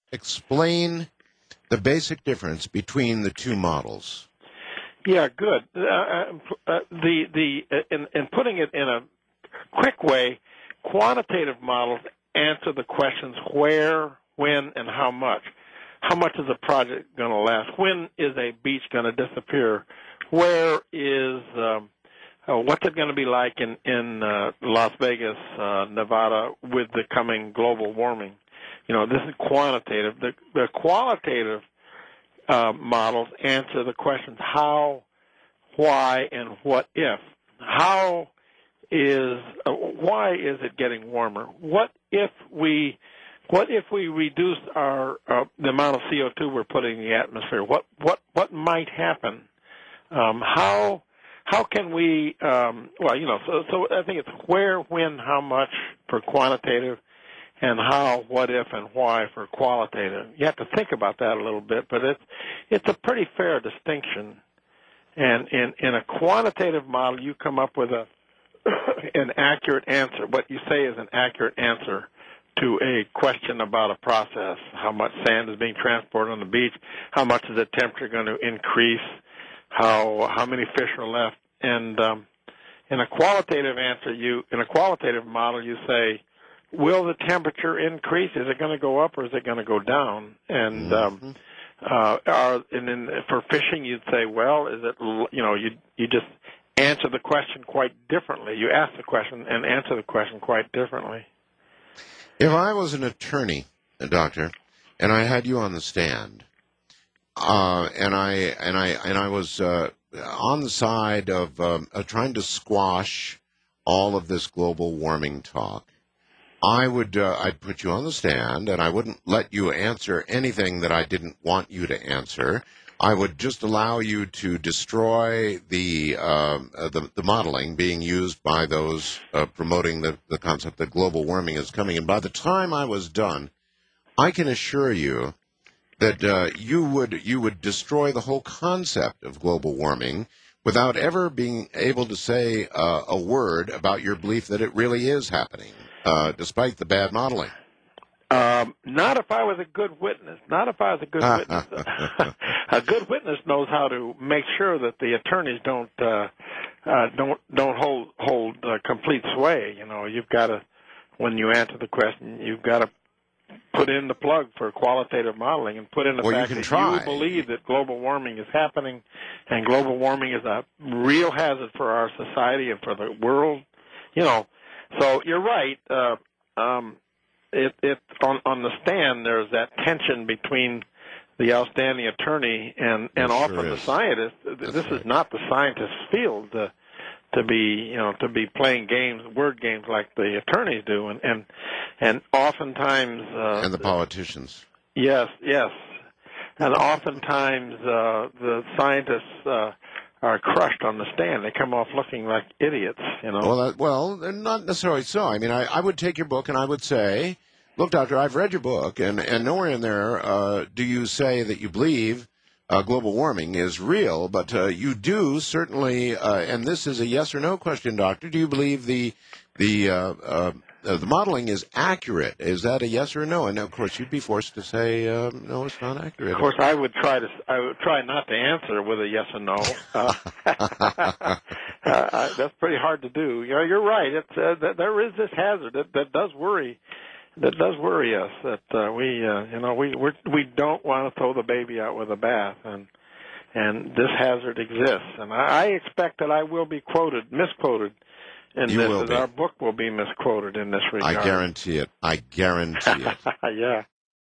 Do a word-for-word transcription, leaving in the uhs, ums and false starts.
explain the basic difference between the two models. Yeah, good. Uh, uh, the the in, in putting it in a quick way, quantitative models answer the questions where, when, and how much. How much is a project going to last? When is a beach going to disappear? Where is um, uh, what's it going to be like in in uh, Las Vegas, uh, Nevada, with the coming global warming? You know, this is quantitative. The the qualitative uh, models answer the questions how, why, and what if. How is uh, why is it getting warmer? What if we what if we reduce our uh, the amount of C O two we're putting in the atmosphere? What what what might happen? Um, how how can we? Um, well, you know, so so I think it's where, when, how much for quantitative, and how, what if, and why for qualitative. You have to think about that a little bit, but it's it's a pretty fair distinction. And in in a quantitative model, you come up with a an accurate answer. What you say is an accurate answer to a question about a process. How much sand is being transported on the beach? How much is the temperature going to increase? How how many fish are left? And um, in a qualitative answer, you in a qualitative model, you say, will the temperature increase? Is it going to go up or is it going to go down? And Mm-hmm. um, uh, are, and then for fishing, you'd say, well, is it, you know, you you just answer the question quite differently. You ask the question and answer the question quite differently. If I was an attorney, a doctor, and I had you on the stand, uh, and I and I and I was uh, on the side of um, uh, trying to squash all of this global warming talk, I would uh, I'd put you on the stand, and I wouldn't let you answer anything that I didn't want you to answer. I would just allow you to destroy the um, uh, the, the modeling being used by those uh, promoting the, the concept that global warming is coming. And by the time I was done, I can assure you that uh, you would you would destroy the whole concept of global warming without ever being able to say uh, a word about your belief that it really is happening, uh, despite the bad modeling. Um, not if I was a good witness. Not if I was a good witness. A good witness knows how to make sure that the attorneys don't uh, uh, don't don't hold hold uh, complete sway. You know, you've got to, when you answer the question, you've got to put in the plug for qualitative modeling and put in the Well, fact you can that try. you believe that global warming is happening, and global warming is a real hazard for our society and for the world. You know, so you're right. Uh, um, It, it on on the stand, there's that tension between the outstanding attorney and and It sure often the is. scientist. That's this right. is not the scientist's field to to be you know to be playing games, word games like the attorneys do, and and and oftentimes uh, And the politicians. yes, yes, and oftentimes uh, the scientists uh, are crushed on the stand. They come off looking like idiots, you know. Well, that, well, not necessarily so. I mean, I, I would take your book and I would say, look, doctor, I've read your book, and, and nowhere in there uh, do you say that you believe uh, global warming is real, but uh, you do certainly, uh, and this is a yes or no question, doctor, do you believe the the uh, uh, uh, the modeling is accurate? Is that a yes or a no? And of course, you'd be forced to say, uh, no, it's not accurate. Of course, I would try to. I would try not to answer with a yes or no. Uh, uh, that's pretty hard to do. You know, you're right. It's uh, th- there is this hazard that, that does worry. That does worry us. That uh, we, uh, you know, we we're, we don't want to throw the baby out with the bath, and and this hazard exists. And I, I expect that I will be quoted, misquoted. In You this, will as be. our book will be misquoted in this regard. I guarantee it. I guarantee it. Yeah.